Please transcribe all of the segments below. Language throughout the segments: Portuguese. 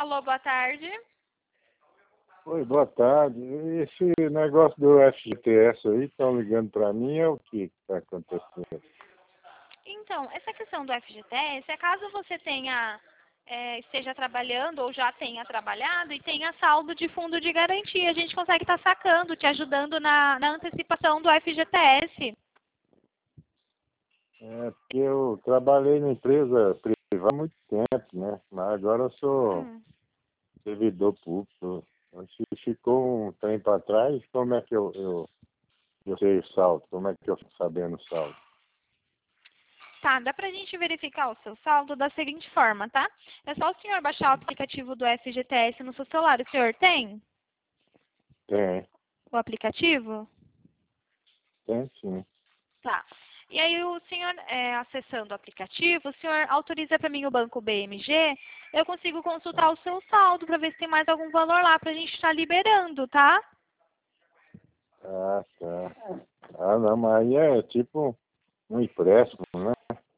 Alô, boa tarde. Oi, boa tarde. Esse negócio do FGTS aí, estão ligando para mim, é o que está acontecendo? Então, essa questão do FGTS é caso você esteja trabalhando ou já tenha trabalhado e tenha saldo de fundo de garantia. A gente consegue estar sacando, te ajudando na antecipação do FGTS. É porque eu trabalhei na empresa privada há muito tempo, né? Mas agora eu sou Hum. servidor público. Se ficou um tempo atrás, como é que eu sei o saldo? Como é que eu fico sabendo o saldo? Tá, dá pra gente verificar o seu saldo da seguinte forma, tá? É só o senhor baixar o aplicativo do FGTS no seu celular. O senhor tem Tem, o aplicativo? tem sim. Tá. E aí o senhor, acessando o aplicativo, o senhor autoriza para mim o banco BMG, eu consigo consultar o seu saldo para ver se tem mais algum valor lá para a gente estar liberando, tá? Ah, tá. Ah, não, mas aí é tipo um empréstimo, né?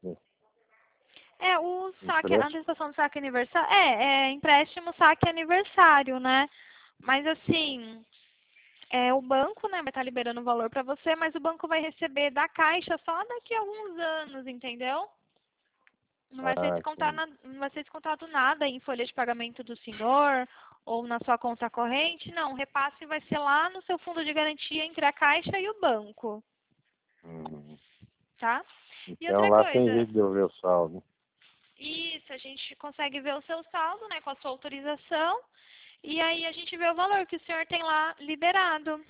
É, o saque, a Empréstimo. antecipação do saque aniversário, é empréstimo saque aniversário, né? Mas assim, o banco, né, vai estar liberando o valor para você, mas o banco vai receber da Caixa só daqui a alguns anos, entendeu? Não vai ser Ah, descontado, sim. não vai ser descontado nada em folha de pagamento do senhor ou na sua conta corrente. Não, o repasse vai ser lá no seu fundo de garantia entre a Caixa e o banco, Uhum. tá? E Então outra lá tem coisa, jeito de eu ver o saldo. isso, a gente consegue ver o seu saldo, né, com a sua autorização, e aí a gente vê o valor que o senhor tem lá liberado,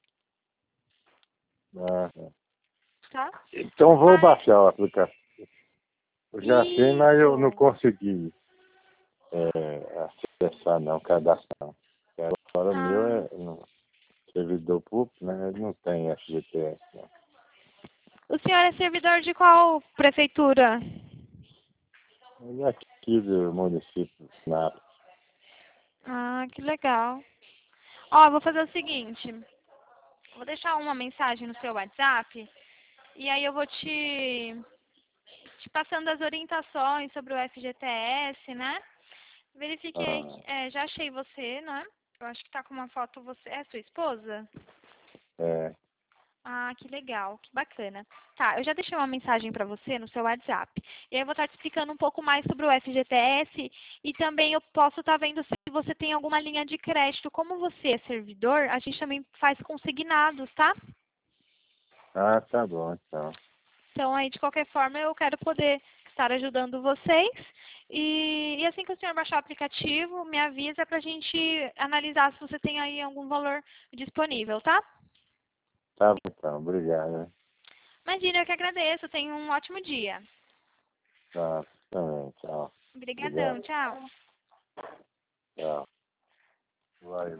Ah, tá? então vou Mas, baixar o aplicativo. Eu já tenho, mas eu não isso. consegui acessar não, cadastrar. Agora o meu Ah, é no servidor público, né? Ele não tem FGTS, não. o senhor é servidor de qual prefeitura? Ele é aqui do município de Nápoles. Ah, que legal. Ó, eu vou fazer o seguinte. Vou deixar uma mensagem no seu WhatsApp e aí eu vou te passando as orientações sobre o FGTS, né? Verifiquei, Ah, já achei você, né? Eu acho que tá com uma foto você. É sua esposa? é. Ah, que legal, que bacana. Tá, eu já deixei uma mensagem para você no seu WhatsApp. E aí eu vou estar te explicando um pouco mais sobre o FGTS e também eu posso estar vendo se você tem alguma linha de crédito. Como você é servidor, a gente também faz consignados, tá? Ah, tá bom, então. Então, aí, de qualquer forma, eu quero poder estar ajudando vocês. E assim que o senhor baixar o aplicativo, me avisa para a gente analisar se você tem aí algum valor disponível, tá? Tá bom, então. Obrigado, né? Imagina, eu que agradeço. Tenha um ótimo dia. Tá, também, tchau. Obrigadão, Obrigado. tchau. Tchau. Vai.